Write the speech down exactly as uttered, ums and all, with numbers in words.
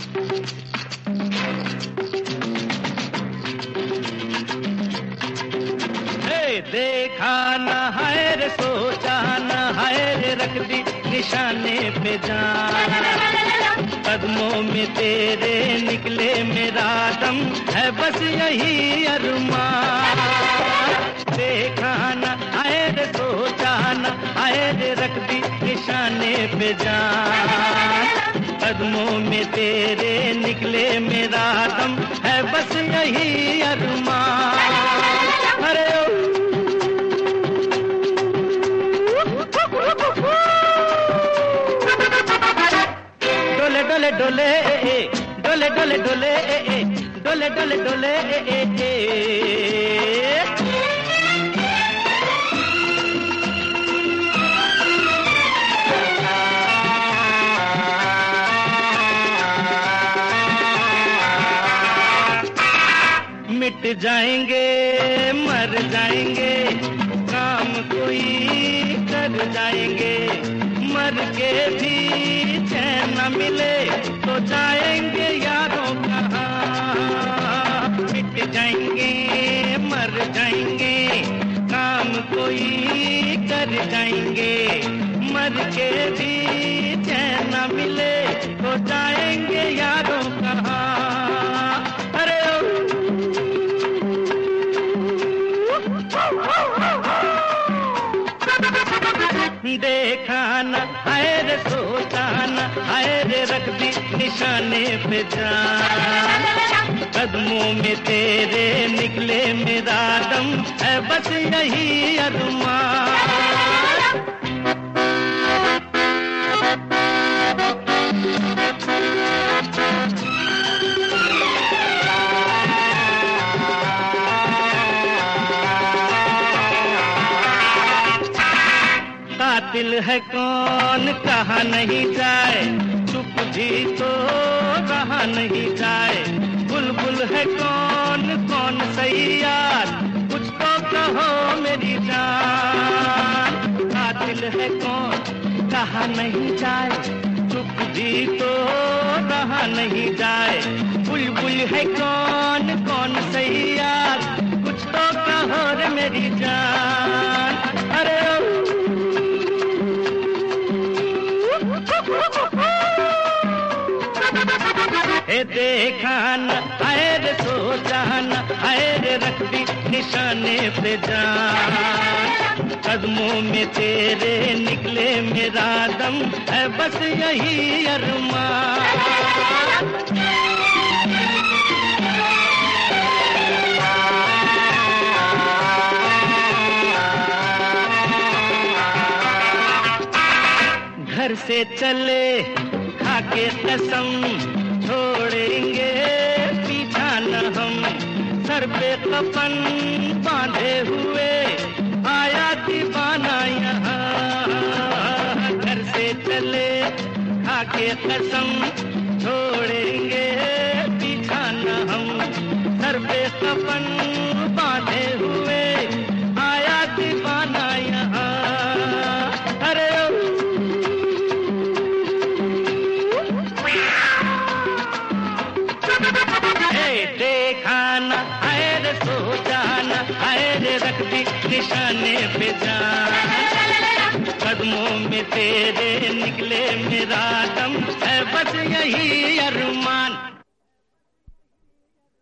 देखा न है रे सोचा न है रे रख दी निशाने पे जान कदमों में तेरे निकले मेरा दम है बस यही अरमान देखा न है रे सोचा न है रे रख दी निशाने पे जान कदमों में तेरे निकले मेरा दम है बस यही अरमान अरे डोले डोले डोले डोले डोले डोले डोले डोले मिट जाएंगे मर जाएंगे काम कोई कर जाएंगे मर के भी चैन न मिले तो जाएंगे यारों कहाँ मिट जाएंगे मर जाएंगे काम कोई कर जाएंगे मर के भी चैन न मिले तो जाएंगे यारों कहाँ अरे देखा न है रे सोचा न है रे रख दी निशाने पे जान कदमों में तेरे निकले मेरा दम है बस यही अरमान कातिल है कौन कहा नहीं जाए चुप भी तो रहा नहीं जाए बुलबुल है कौन कौन सही यार कुछ तो कहो मेरी जान कातिल है कौन कहा नहीं जाए चुप भी तो रहा नहीं जाए बुलबुल है कौन कौन सही यार कुछ तो कहो रे मेरी जान अरे ए देखा न है रे सोचा न है रे रख दी निशाने पे जान कदमों में तेरे निकले मेरा दम है बस यही अरमान घर से चले खाके कसम छोड़ेंगे पीछा न हम सर पे कफन बांधे हुए आया दीवाना यहाँ घर से चले खाके कसम छोड़ेंगे पीछा न हम सर पे कफन बांधे हुए आया दीवाना यहाँ अरे देखा न है रे सोचा न है रे रख दी निशाने पे जान कदमों में तेरे निकले मेरा दम है बस यही अरमान